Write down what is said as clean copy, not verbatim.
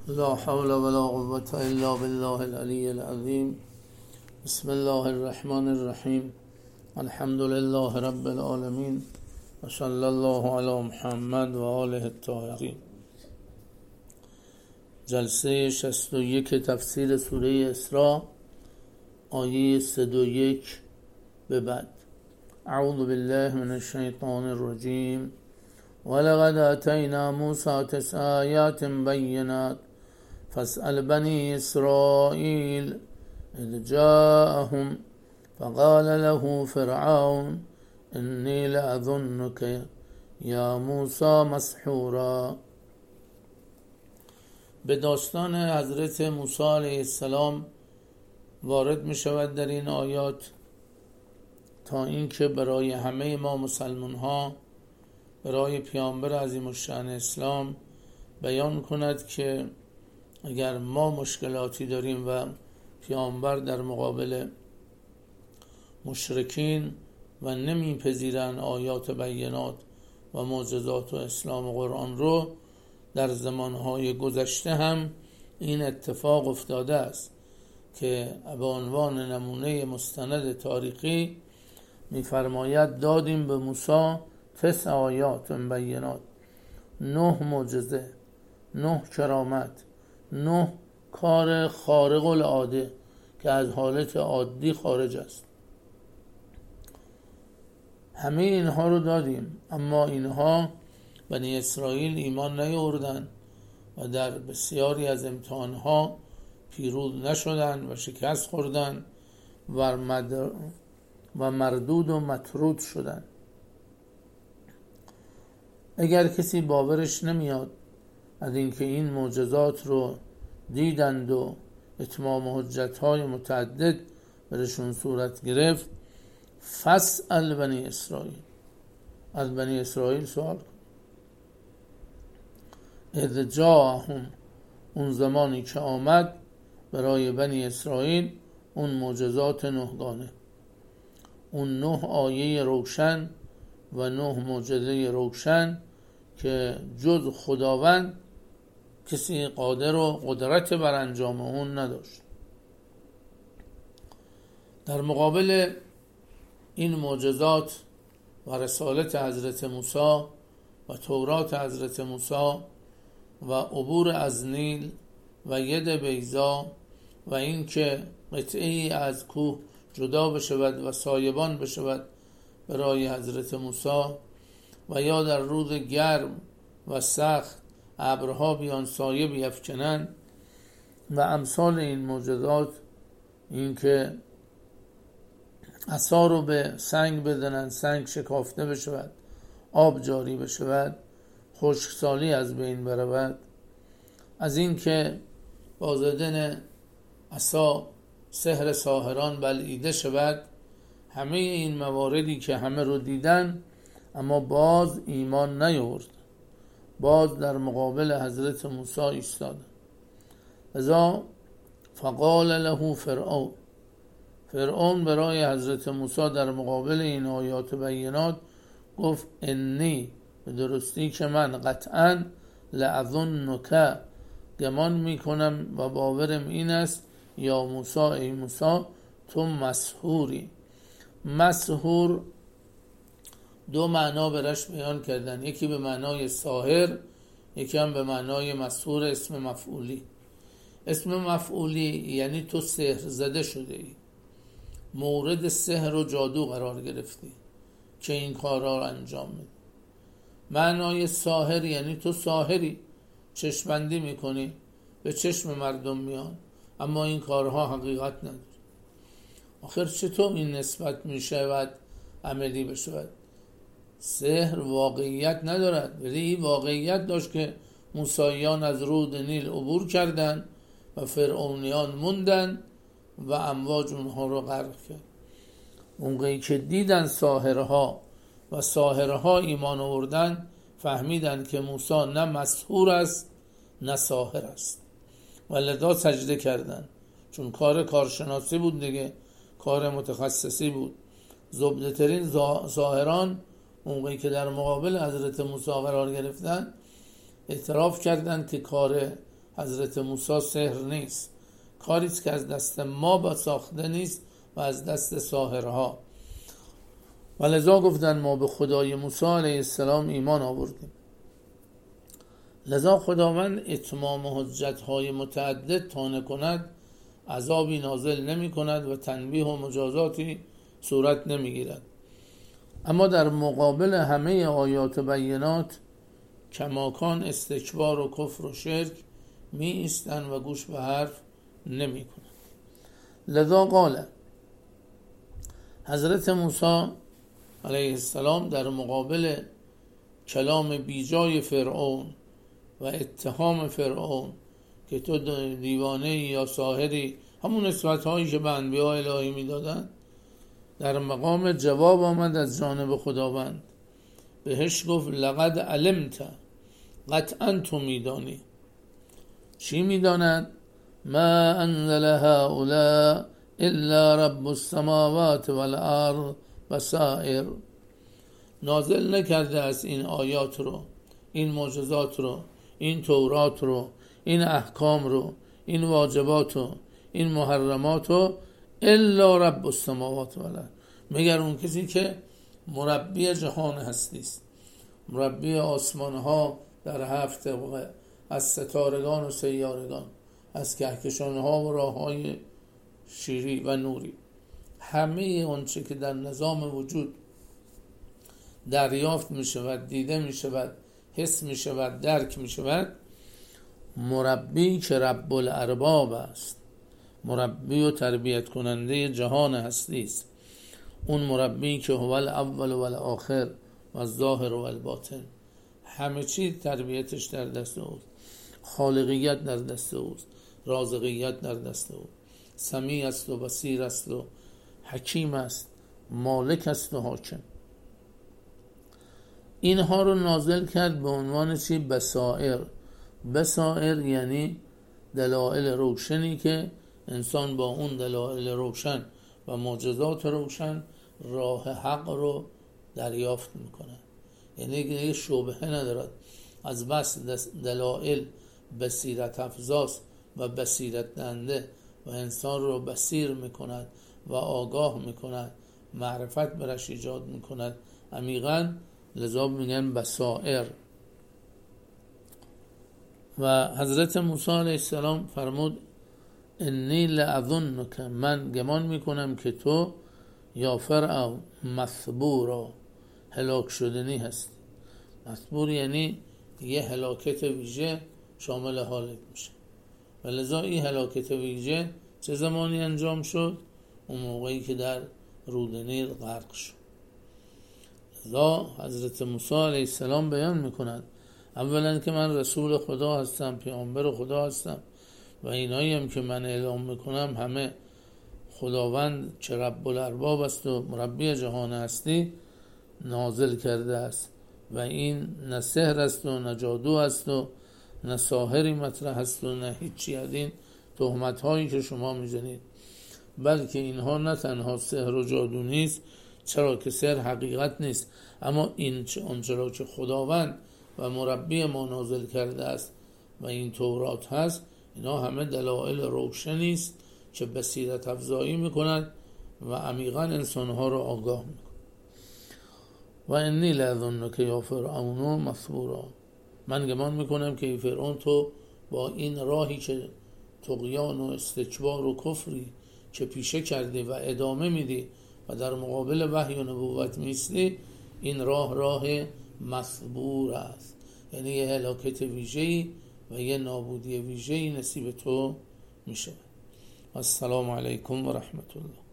لا حول ولا قوة إلا بالله العلي العظيم. بسم الله الرحمن الرحیم. الحمد لله رب العالمین و صلی الله علی محمد و آله الطاهرین. جلسه 61 تفسیر سوره اسراء، آیه 101 به بعد. اعوذ بالله من الشیطان الرجیم. ولقد آتینا موسی 9 آیات بینات فاسأل بنی اسرائیل اذ جاءهم فقال له فرعون انی لأظنک یا موسی مسحورا. به داستان حضرت موسی علیه السلام وارد می شود در این آیات تا اینکه برای همه ما مسلمان ها، برای پیامبر عظیم الشأن اسلام بیان کند که اگر ما مشکلاتی داریم و پیامبر در مقابل مشرکین و نمیپذیرن آیات بینات و معجزات و اسلام و قرآن رو، در زمانهای گذشته هم این اتفاق افتاده است که به عنوان نمونه مستند تاریخی میفرماید دادیم به موسی 9 آیات بینات، 9 معجزه، 9 کرامت، 9 کار خارق العاده که از حالت عادی خارج است. همه اینها رو دادیم، اما اینها بنی اسرائیل ایمان نیاوردند و در بسیاری از امتحانها پیروز نشدند و شکست خوردند و مردود و مطرود شدند. اگر کسی باورش نمیاد از اینکه این معجزات رو دیدند و اتمام حجت‌های متعدد برشون صورت گرفت، فاسأل بنی اسرائیل، از بنی اسرائیل سوال کن. اذ جاءهم، اون زمانی که آمد برای بنی اسرائیل اون معجزات 9 گانه، اون 9 آیه روشن و 9 معجزه روشن که جز خداوند کسی قادر و قدرت بر انجام اون نداشت. در مقابل این معجزات و رسالت حضرت موسی و تورات حضرت موسی و عبور از نیل و ید بیضا و اینکه قطعی از کوه جدا بشود و سایبان بشود برای حضرت موسی، و یا در روز گرم و سخت ابرها بیان سایه بیفکنند و امثال این معجزات، اینکه عصا رو به سنگ بزنند سنگ شکافته بشود، آب جاری بشود، خشکسالی از بین برود، از اینکه با زدن عصا سحر ساحران بلعیده شود. همه این مواردی که همه رو دیدن اما باز ایمان نیاورد، باز در مقابل حضرت موسی ایستاد. لذا فقال له فرعون برای حضرت موسی در مقابل این آیات بینات گفت انی، به درستی که من قطعا لأظنک، گمان میکنم و باورم این است، یا موسی، ای موسی، تو مسحوری. مسحور 2 معنا برش بیان کردن، یکی به معنای ساحر، یکی هم به معنای مسحور، اسم مفعولی. اسم مفعولی یعنی تو سحر زده شده ای، مورد سحر و جادو قرار گرفتی که این کارها رو انجام میدی. معنای ساحر یعنی تو ساحری، چشمبندی میکنی، به چشم مردم میان اما این کارها حقیقت نداره. آخر چطور این نسبت میشود عملی بشود؟ سحر واقعیت ندارد، ولی این واقعیت داشت که موسیان از رود نیل عبور کردند و فرعونیان موندن و امواج اونها رو غرق کرد. اونگهی که دیدن ساحرها و ساحرها ایمان آوردن، فهمیدن که موسی نه مسحور است نه ساحر است و لذا سجده کردن، چون کارشناسی بود دیگه، کار متخصصی بود. زبده ترین ساحران اونگهی که در مقابل حضرت موسی قرار گرفتن اعتراف کردند که کار حضرت موسی سحر نیست، کاریست که از دست ما ساخته نیست و از دست ساحرها. و لذا گفتن ما به خدای موسی علیه السلام ایمان آوردیم. لذا خداوند اتمام حجتهای متعدد تا نکند عذابی نازل نمی کند و تنبیه و مجازاتی صورت نمی گیرد. اما در مقابل همه آیات بینات کماکان استکبار و کفر و شرک می ایستند و گوش به حرف نمی کنند. لذا قال حضرت موسی علیه السلام در مقابل کلام بیجای فرعون و اتهام فرعون که تو دیوانه یا ساحری، همون نسبت‌هایی که به انبیاء الهی میدادن، در مقام جواب آمد از جانب خداوند. بهش گفت لقد علمت، قطعا تو میدانی. چی میداند؟ ما انزل هؤلاء الا رب السماوات والارض بصائر. نازل نکرده از این آیات رو، این معجزات رو، این تورات رو، این احکام رو، این واجبات رو، این محرمات رو، الا رب السماوات والارض، مگر اون کسی که مربی جهان هستی است، مربی آسمان ها در 7 طبقه، از ستارگان و سیارگان، از کهکشان ها و راه های شیری و نوری، همه اون چه که در نظام وجود دریافت می شود، دیده می شود، حس می شود، درک می شود، مربی که رب الارباب است، مربی و تربیت کننده جهان هستی است، اون مربی که هو الاول و الاخر و الظاهر و الباطن، همه چیز تربیتش در دست اوست، خالقیت در دست اوست، رازقیت در دست اوست، سمیع است و بصیر است و حکیم است، مالک است و حاکم. اینها رو نازل کرد به عنوان چی؟ بصائر. بصائر یعنی دلایل روشنی که انسان با اون دلایل روشن و معجزات روشن راه حق رو دریافت میکنه، یعنی یه شبهه ندارد. از بس دلایل بصیرت افزاست و بصیرت دهنده و انسان رو بصیر میکند و آگاه میکند، معرفت برش ایجاد میکند عمیقاً، لذا میگن بصائر. و حضرت موسی علیه السلام فرمود انی لأظنک، من گمان میکنم که تو یا فرعون مثبورا، هلاک شدنی هستی. مثبور یعنی یه هلاکت ویژه شامل حالت میشه. و لذا این هلاکت ویژه چه زمانی انجام شد؟ اون موقعی که در رود نیل غرق شد. لذا حضرت موسی علیه السلام بیان میکنند اولا که من رسول خدا هستم، پیامبر خدا هستم و اینایی هم که من اعلام میکنم همه خداوند که رب الارباب است و مربی جهان هستی نازل کرده است و این نه سحر است و نه جادو است و نه ساحری مطرح است و نه هیچی از این تهمت هایی که شما میزنید، بلکه اینها نه تنها سحر و جادو نیست، چرا که سحر حقیقت نیست، اما این آنچرا که خداوند و مربی ما نازل کرده است و این تورات هست، اینا همه دلایل روشنی است که بصیرت افزایی میکند و عمیقاً انسانها رو آگاه میکند. و انی لأظنک یا فرعون مثبورا، من گمان میکنم که ای فرعون تو با این راهی که طغیان و استکبار و کفری که پیشه کردی و ادامه میدی و در مقابل وحی و نبوت میستی، این راه مثبور است، یعنی یه هلاکت ویژه‌ای و یه نابودی ویژه‌ای نصیب تو میشه. السلام علیکم و رحمت الله.